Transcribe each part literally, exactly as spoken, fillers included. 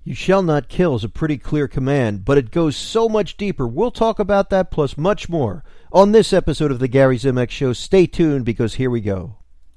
You shall not kill is a pretty clear command, but it goes so much deeper. We'll talk about that plus much more on this episode of the Gary Zimak Show. Stay tuned because here we go.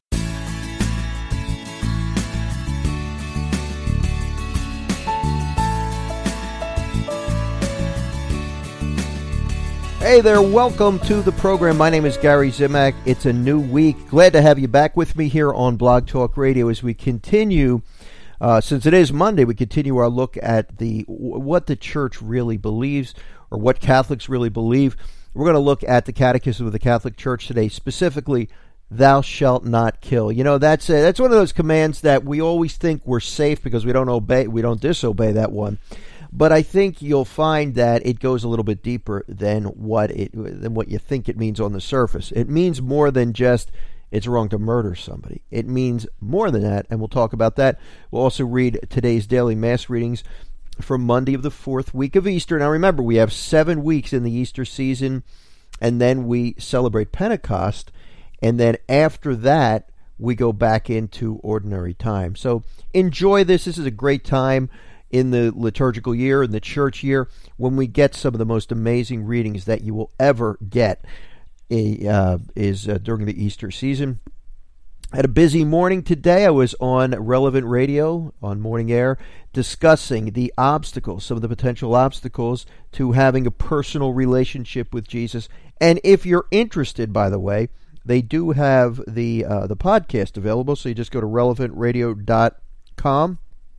Hey there, welcome to the program. My name is Gary Zimak. It's a new week. Glad to have you back with me here on Blog Talk Radio as we continue. Uh, since it is Monday, we continue our look at the what the church really believes, or what Catholics really believe. We're going to look at the Catechism of the Catholic Church today, specifically, "Thou shalt not kill." You know, that's a, that's one of those commands that we always think we're safe because we don't obey, we don't disobey that one. But I think you'll find that it goes a little bit deeper than what it than what you think it means on the surface. It means more than just it's wrong to murder somebody. It means more than that, and we'll talk about that. We'll also read today's daily Mass readings from Monday of the fourth week of Easter. Now remember, we have seven weeks in the Easter season, and then we celebrate Pentecost, and then after that, we go back into ordinary time. So enjoy this. This is a great time in the liturgical year, in the church year, when we get some of the most amazing readings that you will ever get. Uh, is uh, during the Easter season. I had a busy morning today. I was on Relevant Radio, on Morning Air, discussing the obstacles, some of the potential obstacles to having a personal relationship with Jesus. And if you're interested, by the way, they do have the uh, the podcast available, so you just go to relevant radio dot com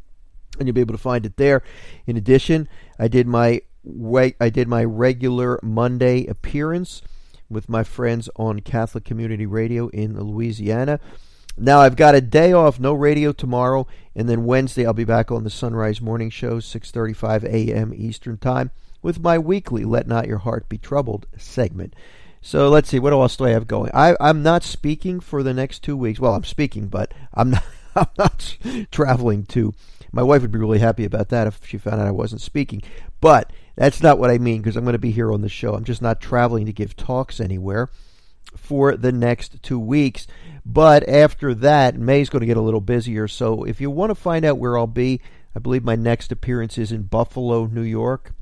and you'll be able to find it there. In addition, I did my I did my regular Monday appearance with my friends on Catholic Community Radio in Louisiana. Now I've got a day off, no radio tomorrow, and then Wednesday I'll be back on the Sunrise Morning Show, six thirty-five a.m. Eastern Time, with my weekly Let Not Your Heart Be Troubled segment. So let's see, what else do I have going? I, I'm not speaking for the next two weeks. Well, I'm speaking, but I'm not, I'm not traveling to. My wife would be really happy about that if she found out I wasn't speaking. But that's not what I mean, because I'm going to be here on the show. I'm just not traveling to give talks anywhere for the next two weeks. But after that, May's going to get a little busier. So if you want to find out where I'll be, I believe my next appearance is in Buffalo, New York,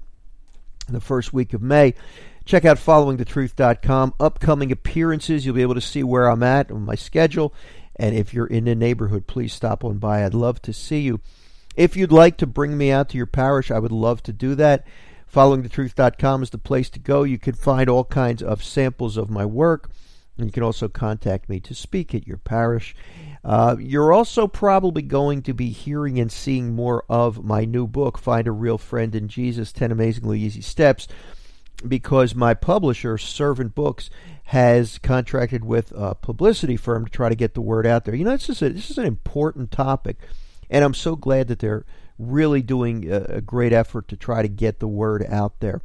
in the first week of May. Check out following the truth dot com. Upcoming appearances, you'll be able to see where I'm at on my schedule. And if you're in the neighborhood, please stop on by. I'd love to see you. If you'd like to bring me out to your parish, I would love to do that. following the truth dot com is the place to go. You can find all kinds of samples of my work, and you can also contact me to speak at your parish. Uh, you're also probably going to be hearing and seeing more of my new book, Find a Real Friend in Jesus, ten Amazingly Easy Steps, because my publisher, Servant Books, has contracted with a publicity firm to try to get the word out there. You know, this is, a, this is an important topic, and I'm so glad that they're really doing a, a great effort to try to get the word out there.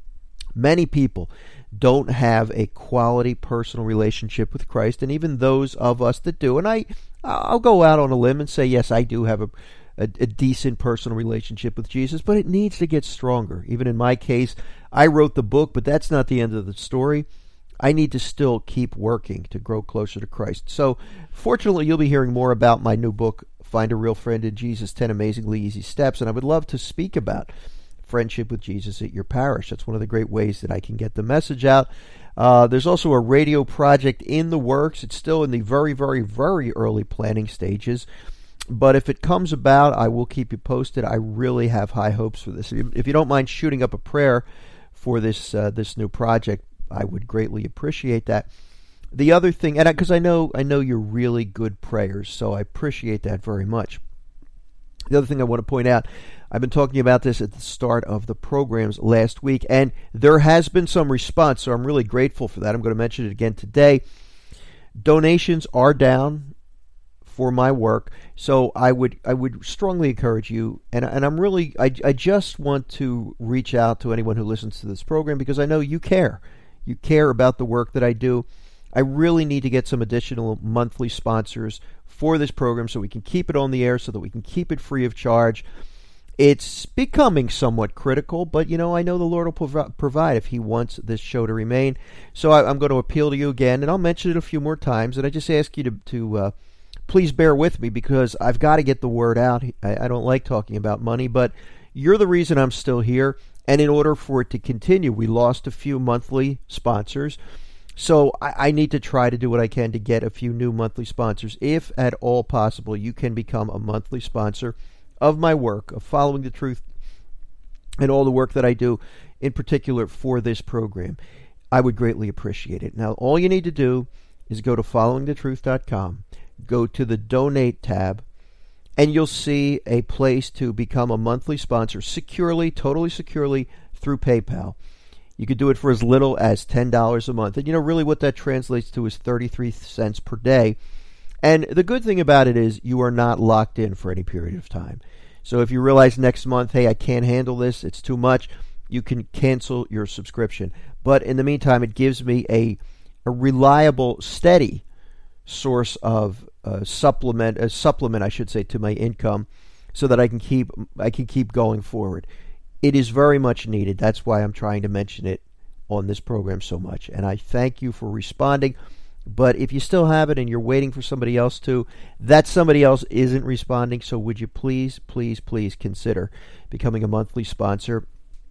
Many people don't have a quality personal relationship with Christ, and even those of us that do, and I, I'll go out on a limb and say, yes, I do have a, a, a decent personal relationship with Jesus, but it needs to get stronger. Even in my case, I wrote the book, but that's not the end of the story. I need to still keep working to grow closer to Christ. So, fortunately, you'll be hearing more about my new book, Find a Real Friend in Jesus, ten Amazingly Easy Steps, and I would love to speak about friendship with Jesus at your parish. That's one of the great ways that I can get the message out. Uh, there's also a radio project in the works. It's still in the very, very, very early planning stages, but if it comes about, I will keep you posted. I really have high hopes for this. If you don't mind shooting up a prayer for this uh, this new project, I would greatly appreciate that. The other thing, and because I, I know I know you're really good prayers, so I appreciate that very much. The other thing I want to point out, I've been talking about this at the start of the programs last week, and there has been some response, so I'm really grateful for that. I'm going to mention it again today. Donations are down for my work, so I would I would strongly encourage you, and and I'm really I I just want to reach out to anyone who listens to this program because I know you care. You care about the work that I do. I really need to get some additional monthly sponsors for this program so we can keep it on the air, so that we can keep it free of charge. It's becoming somewhat critical, but, you know, I know the Lord will prov- provide if He wants this show to remain. So I, I'm going to appeal to you again, and I'll mention it a few more times, and I just ask you to, to uh, please bear with me because I've got to get the word out. I, I don't like talking about money, but you're the reason I'm still here. And in order for it to continue, we lost a few monthly sponsors. So I, I need to try to do what I can to get a few new monthly sponsors. If at all possible, you can become a monthly sponsor of my work, of Following the Truth, and all the work that I do, in particular for this program. I would greatly appreciate it. Now, all you need to do is go to following the truth dot com, go to the Donate tab, and you'll see a place to become a monthly sponsor securely, totally securely, through PayPal. You could do it for as little as ten dollars a month. And you know, really what that translates to is thirty-three cents per day. And the good thing about it is you are not locked in for any period of time. So if you realize next month, hey, I can't handle this, it's too much, you can cancel your subscription. But in the meantime, it gives me a, a reliable, steady source of uh, supplement, a supplement, I should say, to my income, so that I can keep I can keep going forward. It is very much needed. That's why I'm trying to mention it on this program so much. And I thank you for responding. But if you still have it and you're waiting for somebody else to, that somebody else isn't responding. So would you please, please, please consider becoming a monthly sponsor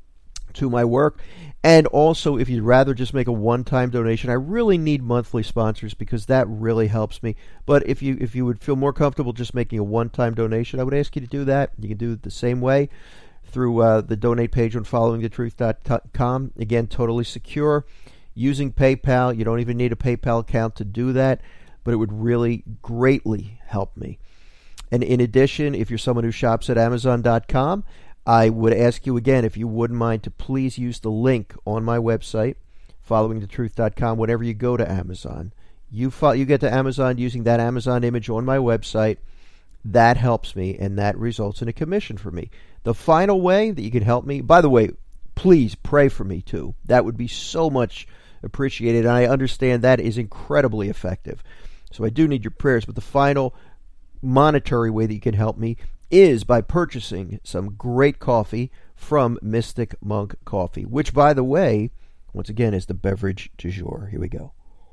to my work? And also, if you'd rather just make a one-time donation, I really need monthly sponsors because that really helps me. But if you if you would feel more comfortable just making a one-time donation, I would ask you to do that. You can do it the same way through uh, the donate page on following the truth dot com. Again, totally secure. Using PayPal, you don't even need a PayPal account to do that, but it would really greatly help me. And in addition, if you're someone who shops at amazon dot com, I would ask you again, if you wouldn't mind, to please use the link on my website, following the truth dot com, whenever you go to Amazon. You, fo- you get to Amazon using that Amazon image on my website. That helps me, and that results in a commission for me. The final way that you can help me, by the way, please pray for me too. That would be so much appreciated, and I understand that is incredibly effective. So I do need your prayers, but the final monetary way that you can help me is by purchasing some great coffee from Mystic Monk Coffee, which, by the way, once again, is the beverage du jour. Here we go.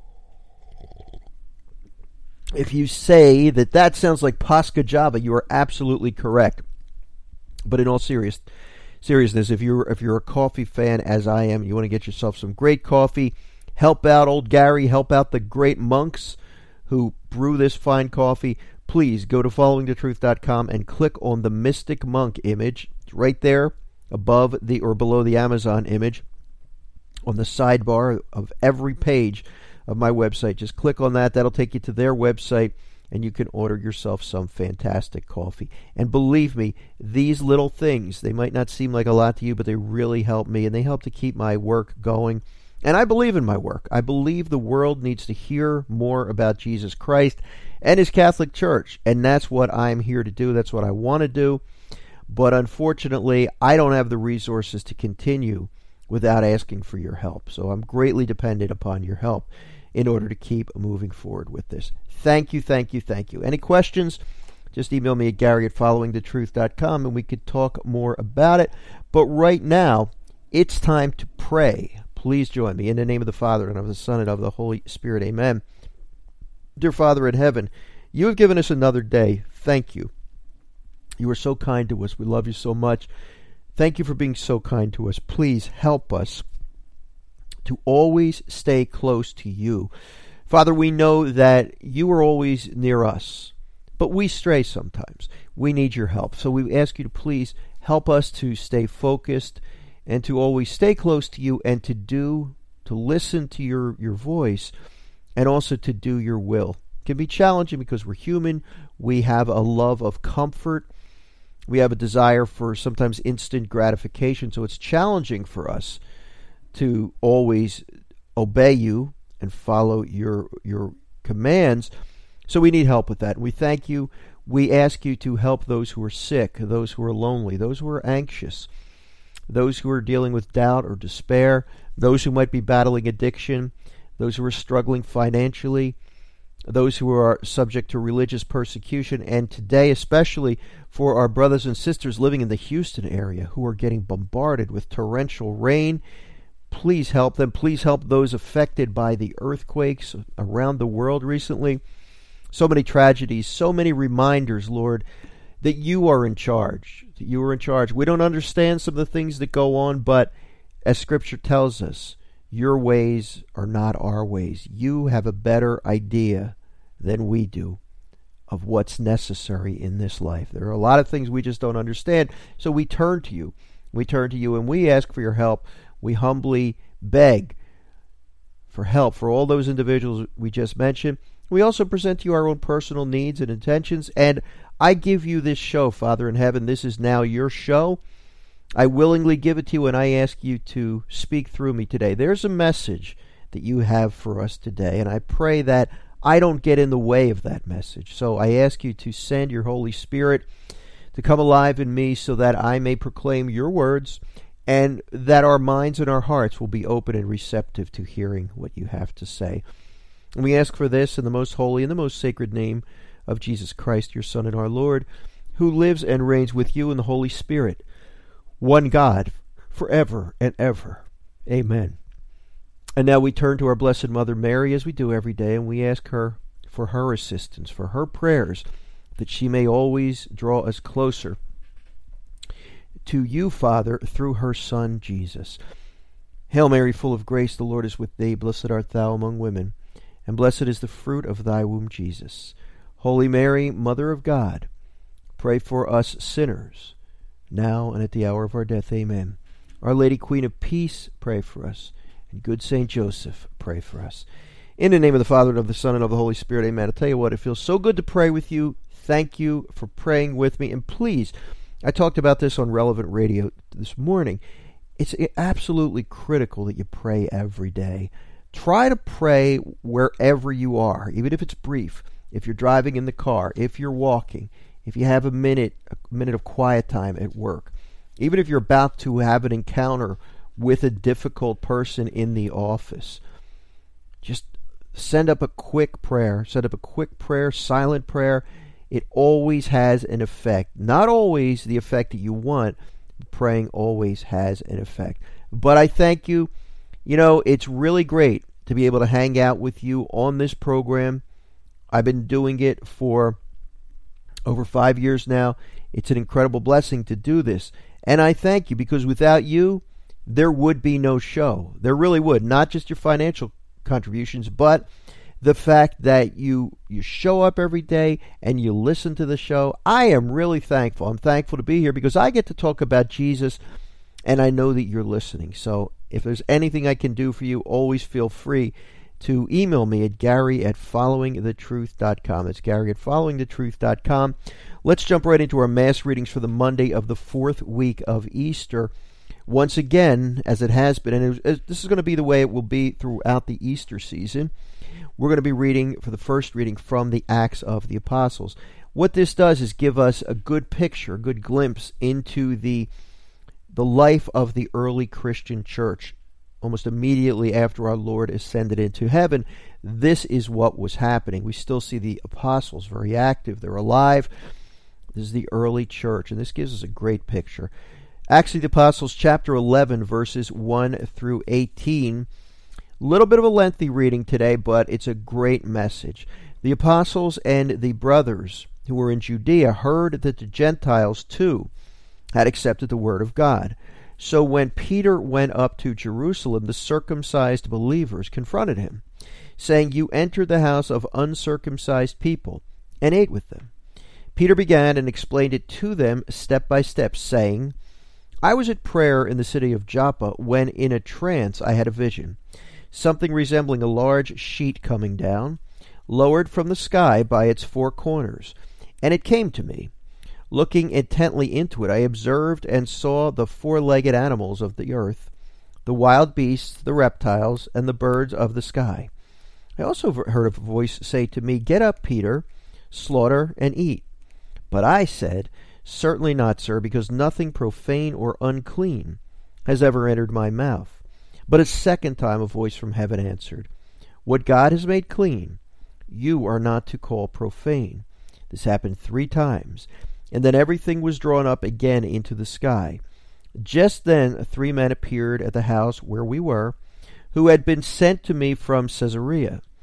If you say that that sounds like Posca Java, you are absolutely correct. But in all serious, seriousness, if you're if you're a coffee fan, as I am, you want to get yourself some great coffee, help out old Gary, help out the great monks who brew this fine coffee, please go to following the truth dot com and click on the Mystic Monk image. It's right there above the or below the Amazon image on the sidebar of every page of my website. Just click on that. That'll take you to their website, and you can order yourself some fantastic coffee. And believe me, these little things, they might not seem like a lot to you, but they really help me, and they help to keep my work going. And I believe in my work. I believe the world needs to hear more about Jesus Christ and His Catholic Church, and that's what I'm here to do. That's what I want to do. But unfortunately, I don't have the resources to continue without asking for your help. So I'm greatly dependent upon your help in order to keep moving forward with this. Thank you, thank you, thank you. Any questions? Just email me at Gary at following the truth dot com and we could talk more about it. But right now, it's time to pray. Please join me in the name of the Father, and of the Son, and of the Holy Spirit. Amen. Dear Father in heaven, you have given us another day. Thank you. You are so kind to us. We love you so much. Thank you for being so kind to us. Please help us to always stay close to you. Father, we know that you are always near us, but we stray sometimes. We need your help. So we ask you to please help us to stay focused and to always stay close to you, and to do, to listen to your, your voice, and also to do your will. It can be challenging because we're human. We have a love of comfort. We have a desire for sometimes instant gratification. So it's challenging for us to always obey you and follow your your commands. So we need help with that. And we thank you. We ask you to help those who are sick, those who are lonely, those who are anxious, those who are dealing with doubt or despair, those who might be battling addiction, those who are struggling financially, those who are subject to religious persecution, and today especially for our brothers and sisters living in the Houston area who are getting bombarded with torrential rain. Please help them. Please help those affected by the earthquakes around the world recently. So many tragedies, so many reminders, Lord, that you are in charge, that you are in charge. We don't understand some of the things that go on, but as Scripture tells us, your ways are not our ways. You have a better idea than we do of what's necessary in this life. There are a lot of things we just don't understand, so we turn to you. We turn to you and we ask for your help. We humbly beg for help for all those individuals we just mentioned. We also present to you our own personal needs and intentions, and I give you this show, Father in heaven. This is now your show. I willingly give it to you, and I ask you to speak through me today. There's a message that you have for us today, and I pray that I don't get in the way of that message. So I ask you to send your Holy Spirit to come alive in me so that I may proclaim your words, and that our minds and our hearts will be open and receptive to hearing what you have to say. And we ask for this in the most holy and the most sacred name of Jesus Christ, your Son and our Lord, who lives and reigns with you in the Holy Spirit, one God, forever and ever. Amen. And now we turn to our Blessed Mother Mary, as we do every day, and we ask her for her assistance, for her prayers, that she may always draw us closer to you, Father, through her Son, Jesus. Hail Mary, full of grace, the Lord is with thee. Blessed art thou among women, and blessed is the fruit of thy womb, Jesus. Holy Mary, Mother of God, pray for us sinners, now and at the hour of our death. Amen. Our Lady, Queen of Peace, pray for us. And good Saint Joseph, pray for us. In the name of the Father, and of the Son, and of the Holy Spirit, amen. I'll tell you what, it feels so good to pray with you. Thank you for praying with me. And please, I talked about this on Relevant Radio this morning. It's absolutely critical that you pray every day. Try to pray wherever you are, even if it's brief. If you're driving in the car, if you're walking, if you have a minute, a minute of quiet time at work, even if you're about to have an encounter with a difficult person in the office, just send up a quick prayer. Send up a quick prayer, silent prayer. It always has an effect. Not always the effect that you want. Praying always has an effect. But I thank you. You know, it's really great to be able to hang out with you on this program. I've been doing it for over five years now. It's an incredible blessing to do this. And I thank you, because without you, there would be no show. There really would. Not just your financial contributions, but the fact that you you show up every day and you listen to the show. I am really thankful. I'm thankful to be here because I get to talk about Jesus, and I know that you're listening. So if there's anything I can do for you, always feel free to email me at Gary at following the truth dot com. It's Gary at following the truth dot com. Let's jump right into our Mass readings for the Monday of the fourth week of Easter. Once again, as it has been, and it was, this is going to be the way it will be throughout the Easter season, we're going to be reading for the first reading from the Acts of the Apostles. What this does is give us a good picture, a good glimpse into the the life of the early Christian church. Almost immediately after our Lord ascended into heaven, this is what was happening. We still see the apostles very active. They're alive. This is the early church, and this gives us a great picture. Acts of the Apostles, chapter eleven, verses one through eighteen. A little bit of a lengthy reading today, but it's a great message. The apostles and the brothers who were in Judea heard that the Gentiles too had accepted the word of God. So when Peter went up to Jerusalem, the circumcised believers confronted him, saying, "You entered the house of uncircumcised people and ate with them." Peter began and explained it to them step by step, saying, "I was at prayer in the city of Joppa when in a trance I had a vision, something resembling a large sheet coming down, lowered from the sky by its four corners. And it came to me. Looking intently into it, I observed and saw the four-legged animals of the earth, the wild beasts, the reptiles, and the birds of the sky. I also heard a voice say to me, 'Get up, Peter, slaughter and eat.' But I said, 'Certainly not, sir, because nothing profane or unclean has ever entered my mouth.' But a second time a voice from heaven answered, 'What God has made clean, you are not to call profane.' This happened three times, and then everything was drawn up again into the sky. Just then three men appeared at the house where we were, who had been sent to me from Caesarea.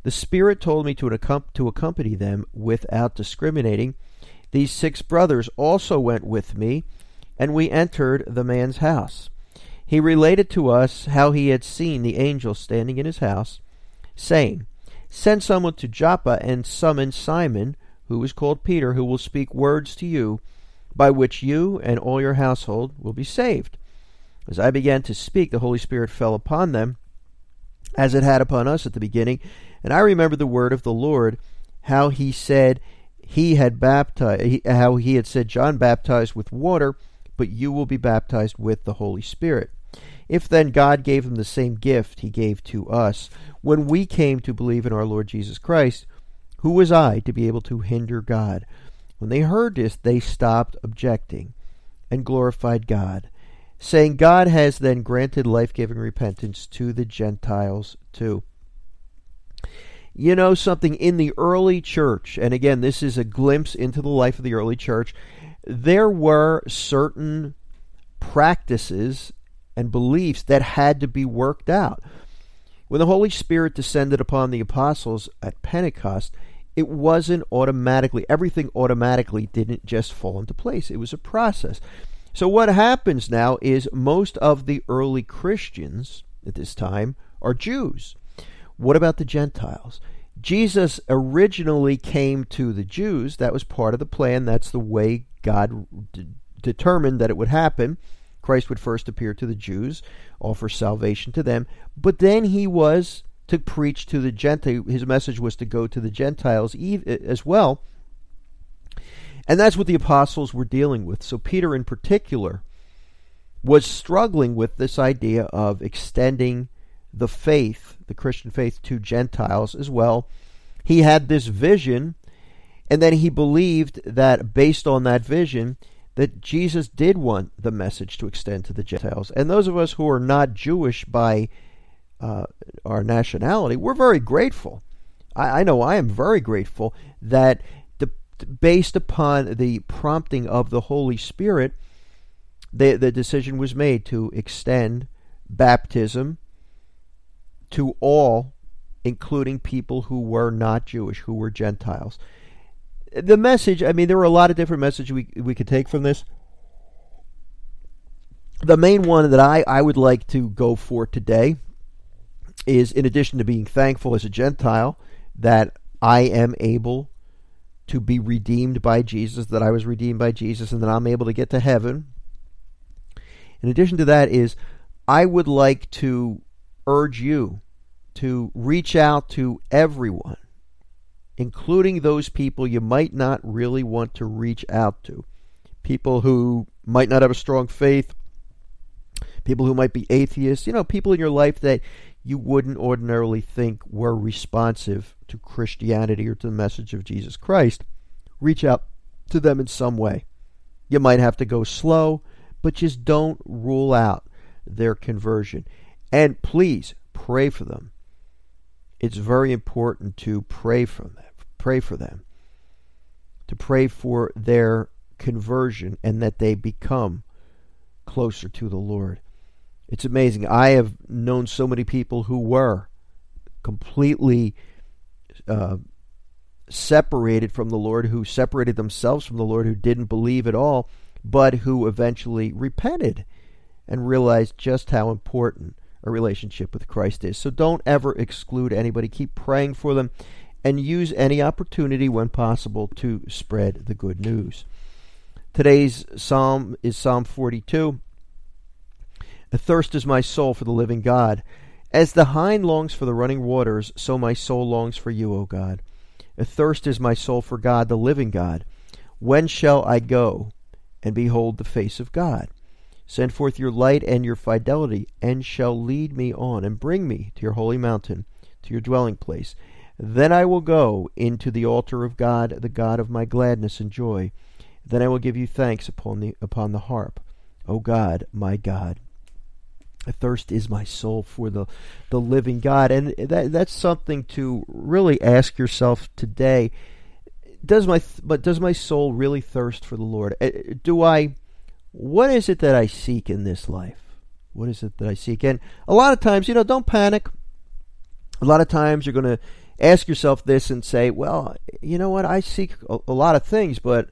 The Spirit told me to, accom- to accompany them without discriminating. These six brothers also went with me, and we entered the man's house. He related to us how he had seen the angel standing in his house, saying, Send someone to Joppa and summon Simon, who is called Peter, who will speak words to you, by which you and all your household will be saved. As I began to speak, the Holy Spirit fell upon them, as it had upon us at the beginning. And I remember the word of the Lord, how he said he had baptized, how he had said, John baptized with water, but you will be baptized with the Holy Spirit. If then God gave him the same gift he gave to us when we came to believe in our Lord Jesus Christ, who was I to be able to hinder God? When they heard this, they stopped objecting and glorified God, saying, God has then granted life-giving repentance to the Gentiles too. You know something, in the early church, and again, this is a glimpse into the life of the early church, there were certain practices and beliefs that had to be worked out. When the Holy Spirit descended upon the apostles at Pentecost, it wasn't automatically, everything automatically didn't just fall into place. It was a process. So what happens now is most of the early Christians at this time are Jews. What about the Gentiles? Jesus originally came to the Jews. That was part of the plan. That's the way God d- determined that it would happen. Christ would first appear to the Jews, offer salvation to them, but then he was to preach to the Gentiles. His message was to go to the Gentiles as well. And that's what the apostles were dealing with. So Peter in particular was struggling with this idea of extending the faith, the Christian faith, to Gentiles as well. He had this vision, and then he believed that based on that vision, that Jesus did want the message to extend to the Gentiles. And those of us who are not Jewish by uh, our nationality, we're very grateful. I, I know I am very grateful that the, based upon the prompting of the Holy Spirit, the, the decision was made to extend baptism to all, including people who were not Jewish, who were Gentiles. The message, I mean, there were a lot of different messages we we could take from this. The main one that I, I would like to go for today is, in addition to being thankful as a Gentile that I am able to be redeemed by Jesus, that I was redeemed by Jesus, and that I'm able to get to heaven. In addition to that is, I would like to urge you to reach out to everyone, including those people you might not really want to reach out to. People who might not have a strong faith, people who might be atheists, you know, people in your life that you wouldn't ordinarily think were responsive to Christianity or to the message of Jesus Christ. Reach out to them in some way. You might have to go slow, but just don't rule out their conversion. And please pray for them. It's very important to pray for them, pray for them, to pray for their conversion and that they become closer to the Lord. It's amazing. I have known so many people who were completely uh, separated from the Lord, who separated themselves from the Lord, who didn't believe at all, but who eventually repented and realized just how important a relationship with Christ is. So don't ever exclude anybody. Keep praying for them and use any opportunity when possible to spread the good news. Today's psalm is Psalm forty-two. Athirst is my soul for the living God. As the hind longs for the running waters, so my soul longs for you, O God. Athirst is my soul for God, the living God. When shall I go and behold the face of God? Send forth your light and your fidelity, and shall lead me on, and bring me to your holy mountain, to your dwelling place. Then I will go into the altar of God, the God of my gladness and joy. Then I will give you thanks upon the upon the harp, O God, my God. Athirst is my soul for the, the living God. And that that's something to really ask yourself today. Does my but does my soul really thirst for the Lord? Do I What is it that I seek in this life? What is it that I seek? And a lot of times, you know, don't panic. A lot of times you're going to ask yourself this and say, well, you know what? I seek a, a lot of things, but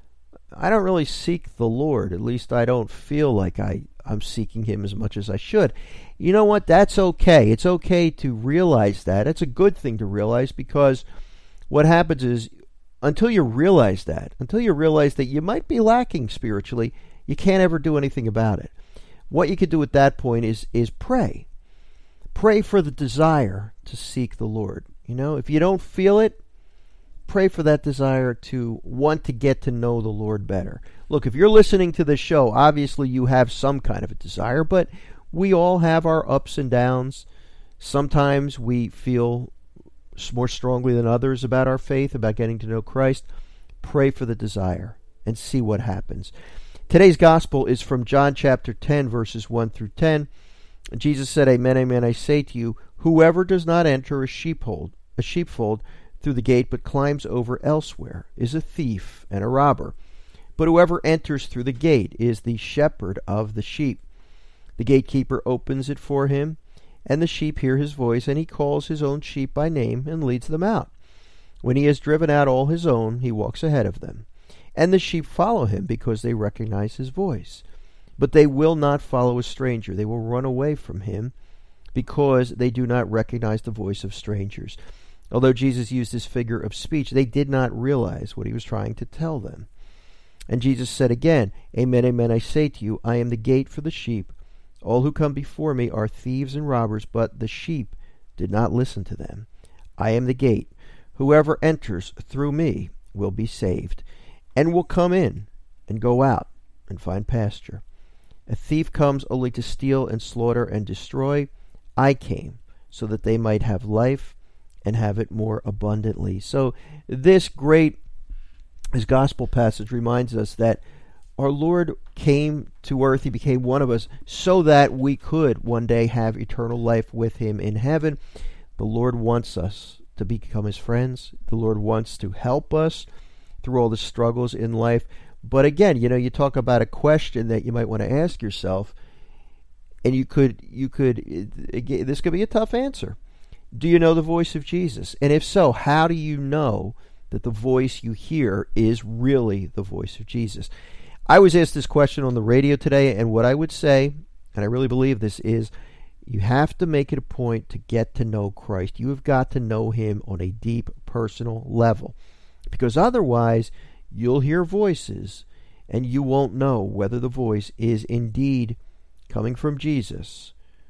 I don't really seek the Lord. At least I don't feel like I, I'm seeking him as much as I should. You know what? That's okay. It's okay to realize that. It's a good thing to realize, because what happens is, until you realize that, until you realize that you might be lacking spiritually, you can't ever do anything about it. What you can do at that point is is pray. Pray for the desire to seek the Lord. You know, if you don't feel it, pray for that desire to want to get to know the Lord better. Look, if you're listening to this show, obviously you have some kind of a desire, but we all have our ups and downs. Sometimes we feel more strongly than others about our faith, about getting to know Christ. Pray for the desire and see what happens. Today's gospel is from John chapter ten, verses one through ten. Jesus said, Amen, amen, I say to you, whoever does not enter a sheepfold, a sheepfold through the gate, but climbs over elsewhere, is a thief and a robber. But whoever enters through the gate is the shepherd of the sheep. The gatekeeper opens it for him, and the sheep hear his voice, and he calls his own sheep by name and leads them out. When he has driven out all his own, he walks ahead of them. And the sheep follow him because they recognize his voice. But they will not follow a stranger. They will run away from him because they do not recognize the voice of strangers. Although Jesus used this figure of speech, they did not realize what he was trying to tell them. And Jesus said again, Amen, amen, I say to you, I am the gate for the sheep. All who come before me are thieves and robbers, but the sheep did not listen to them. I am the gate. Whoever enters through me will be saved, and will come in and go out and find pasture. A thief comes only to steal and slaughter and destroy. I came so that they might have life and have it more abundantly. So this great, this gospel passage reminds us that our Lord came to earth. He became one of us so that we could one day have eternal life with him in heaven. The Lord wants us to become his friends. The Lord wants to help us through all the struggles in life. But again, you know, you talk about a question that you might want to ask yourself, and you could, you could, this could be a tough answer. Do you know the voice of Jesus? And if so, how do you know that the voice you hear is really the voice of Jesus? I was asked this question on the radio today, and what I would say, and I really believe this, is you have to make it a point to get to know Christ. You have got to know him on a deep personal level, because otherwise you'll hear voices and you won't know whether the voice is indeed coming from Jesus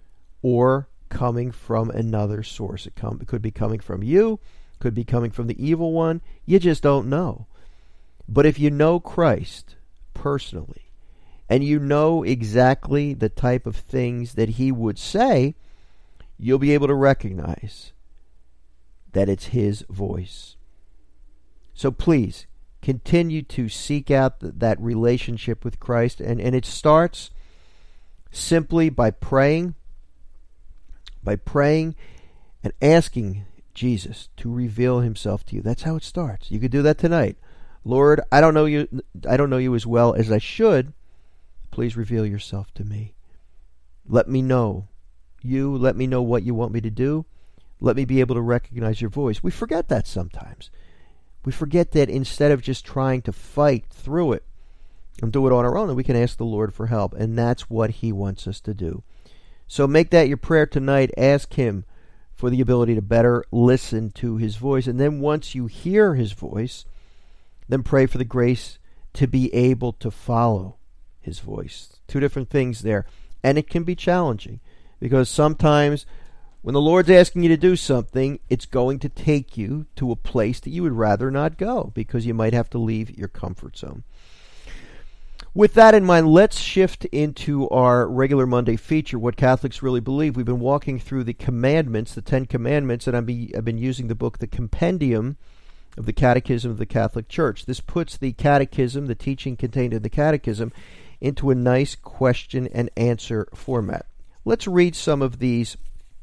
or coming from another source. It, come, it could be coming from you, could be coming from the evil one. You just don't know. But if you know Christ personally, and you know exactly the type of things that he would say, you'll be able to recognize that it's his voice. So please, continue to seek out th- that relationship with Christ, and, and it starts simply by praying, by praying and asking Jesus to reveal himself to you. That's how it starts. You could do that tonight. Lord, I don't know you I don't know you as well as I should. Please reveal yourself to me. Let me know you. Let me know what you want me to do. Let me be able to recognize your voice. We forget that sometimes. We forget that instead of just trying to fight through it and do it on our own, that we can ask the Lord for help. And that's what he wants us to do. So make that your prayer tonight. Ask him for the ability to better listen to his voice. And then once you hear his voice, then pray for the grace to be able to follow his voice. Two different things there. And it can be challenging, because sometimes when the Lord's asking you to do something, it's going to take you to a place that you would rather not go, because you might have to leave your comfort zone. With that in mind, let's shift into our regular Monday feature, What Catholics Really Believe. We've been walking through the commandments, the Ten Commandments, and I've been using the book, The Compendium of the Catechism of the Catholic Church. This puts the catechism, the teaching contained in the catechism, into a nice question and answer format. Let's read some of these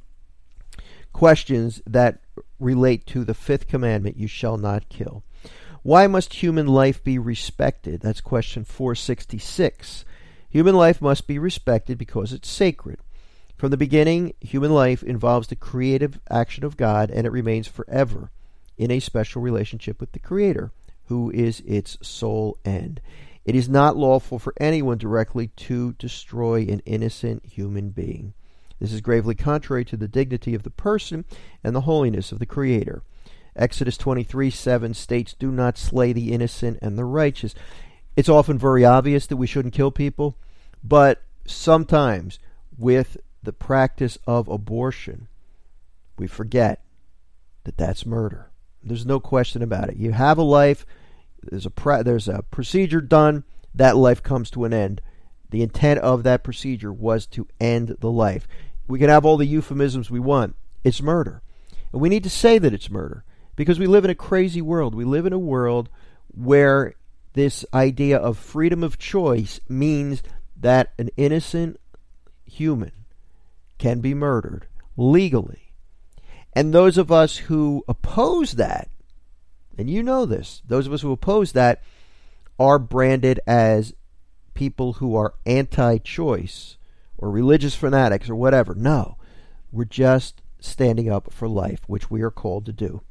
questions that relate to the fifth commandment, you shall not kill. Why must human life be respected? That's question four sixty-six. Human life must be respected because it's sacred. From the beginning, human life involves the creative action of God, and it remains forever in a special relationship with the Creator, who is its sole end. It is not lawful for anyone directly to destroy an innocent human being. This is gravely contrary to the dignity of the person and the holiness of the Creator. Exodus twenty-three seven states, "Do not slay the innocent and the righteous." It's often very obvious that we shouldn't kill people, but sometimes with the practice of abortion, we forget that that's murder. There's no question about it. You have a life, there's a pra- there's a procedure done, that life comes to an end. The intent of that procedure was to end the life. We can have all the euphemisms we want. It's murder. And we need to say that it's murder because we live in a crazy world. We live in a world where this idea of freedom of choice means that an innocent human can be murdered legally. And those of us who oppose that, and you know this, those of us who oppose that are branded as people who are anti-choice or religious fanatics or whatever. No, we're just standing up for life, which we are called to do.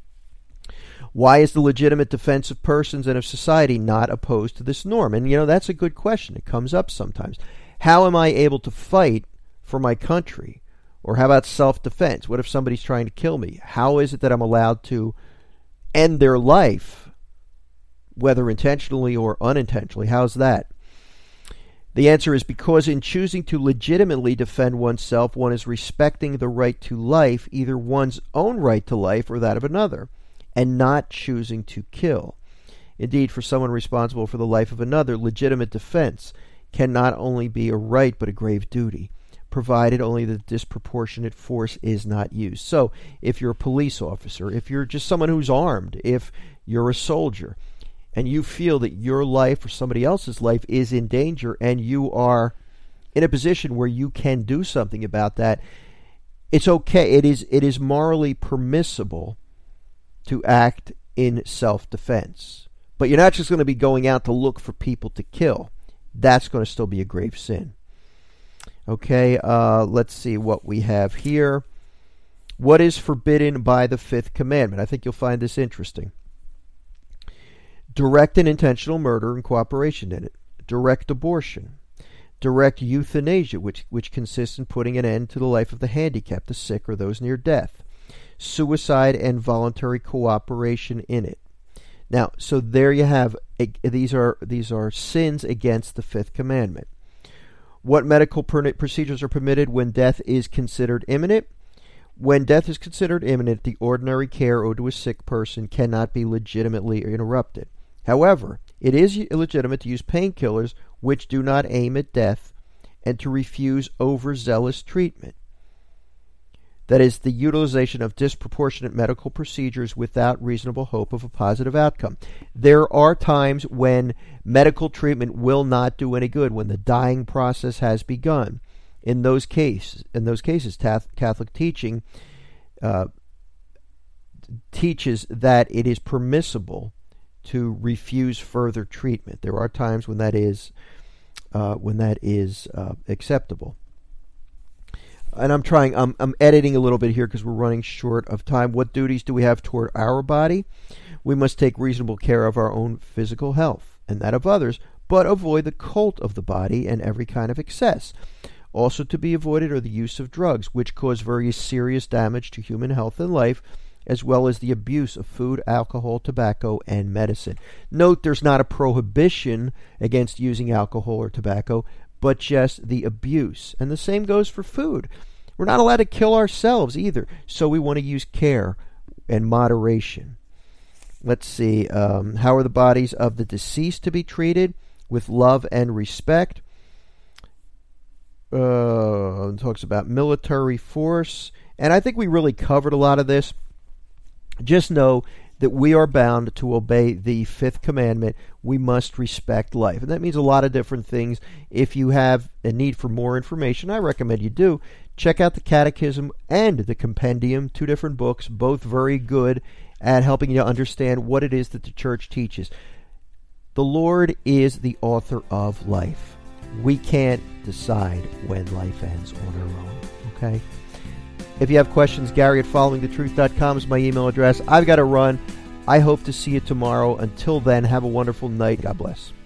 Why is the legitimate defense of persons and of society not opposed to this norm? And, you know, that's a good question. It comes up sometimes. How am I able to fight for my country? Or how about self-defense? What if somebody's trying to kill me? How is it that I'm allowed to end their life, whether intentionally or unintentionally? How's that? The answer is because in choosing to legitimately defend oneself, one is respecting the right to life, either one's own right to life or that of another, and not choosing to kill. Indeed, for someone responsible for the life of another, legitimate defense can not only be a right but a grave duty, provided only that disproportionate force is not used. So, if you're a police officer, if you're just someone who's armed, if you're a soldier, and you feel that your life or somebody else's life is in danger, and you are in a position where you can do something about that, it's okay. It is it is morally permissible to act in self-defense. But you're not just going to be going out to look for people to kill. That's going to still be a grave sin. Okay, uh, let's see what we have here. What is forbidden by the fifth commandment? I think you'll find this interesting. Direct and intentional murder and cooperation in it. Direct abortion. Direct euthanasia, which, which consists in putting an end to the life of the handicapped, the sick, or those near death. Suicide and voluntary cooperation in it. Now, so there you have, these are these are sins against the fifth commandment. What medical procedures are permitted when death is considered imminent? When death is considered imminent, the ordinary care owed to a sick person cannot be legitimately interrupted. However, it is illegitimate to use painkillers which do not aim at death and to refuse overzealous treatment. That is, the utilization of disproportionate medical procedures without reasonable hope of a positive outcome. There are times when medical treatment will not do any good, when the dying process has begun. In those cases, in those cases, Catholic teaching uh, teaches that it is permissible to refuse further treatment. There are times when that is uh, when that is uh, acceptable. And I'm trying, I'm, I'm editing a little bit here because we're running short of time. What duties do we have toward our body? We must take reasonable care of our own physical health and that of others, but avoid the cult of the body and every kind of excess. Also to be avoided are the use of drugs, which cause very serious damage to human health and life, as well as the abuse of food, alcohol, tobacco, and medicine. Note there's not a prohibition against using alcohol or tobacco, but just the abuse. And the same goes for food. We're not allowed to kill ourselves either, so we want to use care and moderation. Let's see, um, how are the bodies of the deceased to be treated? With love and respect. Uh, it talks about military force, and I think we really covered a lot of this. Just know that we are bound to obey the fifth commandment. We must respect life. And that means a lot of different things. If you have a need for more information, I recommend you do. Check out the Catechism and the Compendium, two different books, both very good at helping you understand what it is that the Church teaches. The Lord is the author of life. We can't decide when life ends on our own, okay? If you have questions, Gary at following the truth dot com is my email address. I've got to run. I hope to see you tomorrow. Until then, have a wonderful night. God bless.